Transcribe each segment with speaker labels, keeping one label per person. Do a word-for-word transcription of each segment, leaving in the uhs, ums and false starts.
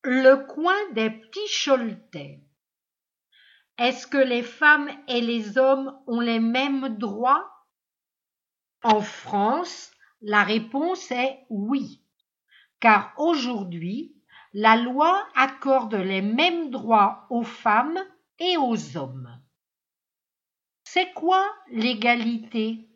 Speaker 1: Le coin des petits Choletais. Est-ce que les femmes et les hommes ont les mêmes droits? En France, la réponse est oui, car aujourd'hui, la loi accorde les mêmes droits aux femmes et aux hommes. C'est quoi l'égalité?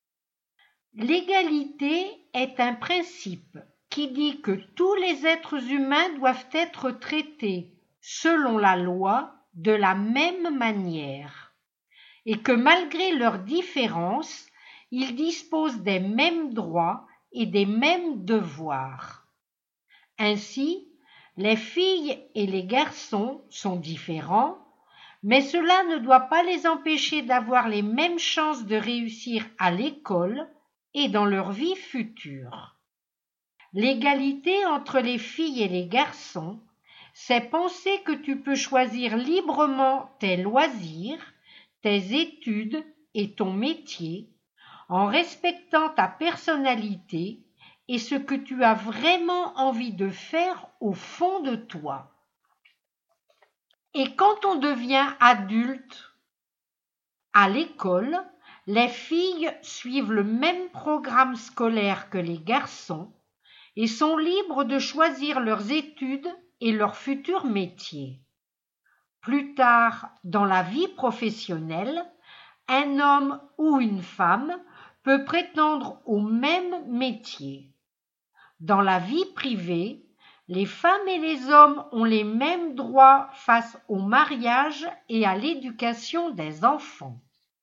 Speaker 1: L'égalité est un principe qui dit que tous les êtres humains doivent être traités, selon la loi, de la même manière, et que malgré leurs différences, ils disposent des mêmes droits et des mêmes devoirs. Ainsi, les filles et les garçons sont différents, mais cela ne doit pas les empêcher d'avoir les mêmes chances de réussir à l'école et dans leur vie future. L'égalité entre les filles et les garçons, c'est penser que tu peux choisir librement tes loisirs, tes études et ton métier, en respectant ta personnalité et ce que tu as vraiment envie de faire au fond de toi. Et quand on devient adulte, à l'école, les filles suivent le même programme scolaire que les garçons et sont libres de choisir leurs études et leur futur métier. Plus tard, dans la vie professionnelle, un homme ou une femme peut prétendre au même métier. Dans la vie privée, les femmes et les hommes ont les mêmes droits face au mariage et à l'éducation des enfants.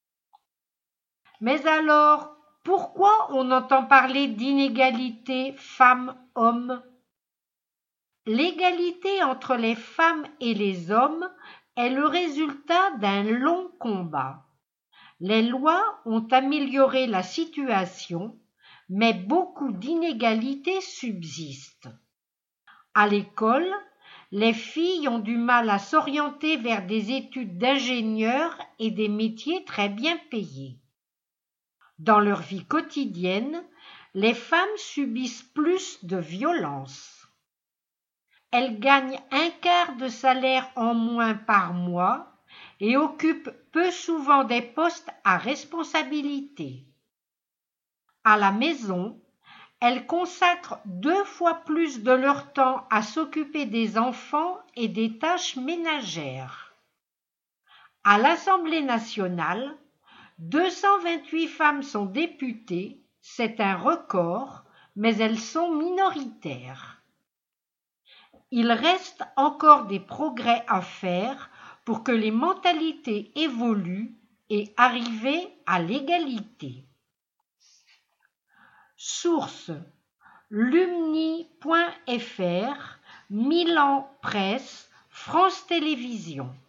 Speaker 1: Mais alors, pourquoi on entend parler d'inégalité femmes-hommes? L'égalité entre les femmes et les hommes est le résultat d'un long combat. Les lois ont amélioré la situation, mais beaucoup d'inégalités subsistent. À l'école, les filles ont du mal à s'orienter vers des études d'ingénieur et des métiers très bien payés. Dans leur vie quotidienne, les femmes subissent plus de violences. Elles gagnent un quart de salaire en moins par mois et occupent peu souvent des postes à responsabilité. À la maison, elles consacrent deux fois plus de leur temps à s'occuper des enfants et des tâches ménagères. À l'Assemblée nationale, deux cent vingt-huit femmes sont députées, c'est un record, mais elles sont minoritaires. Il reste encore des progrès à faire pour que les mentalités évoluent et arriver à l'égalité. Source: lumni point f r, Milan Presse, France Télévisions.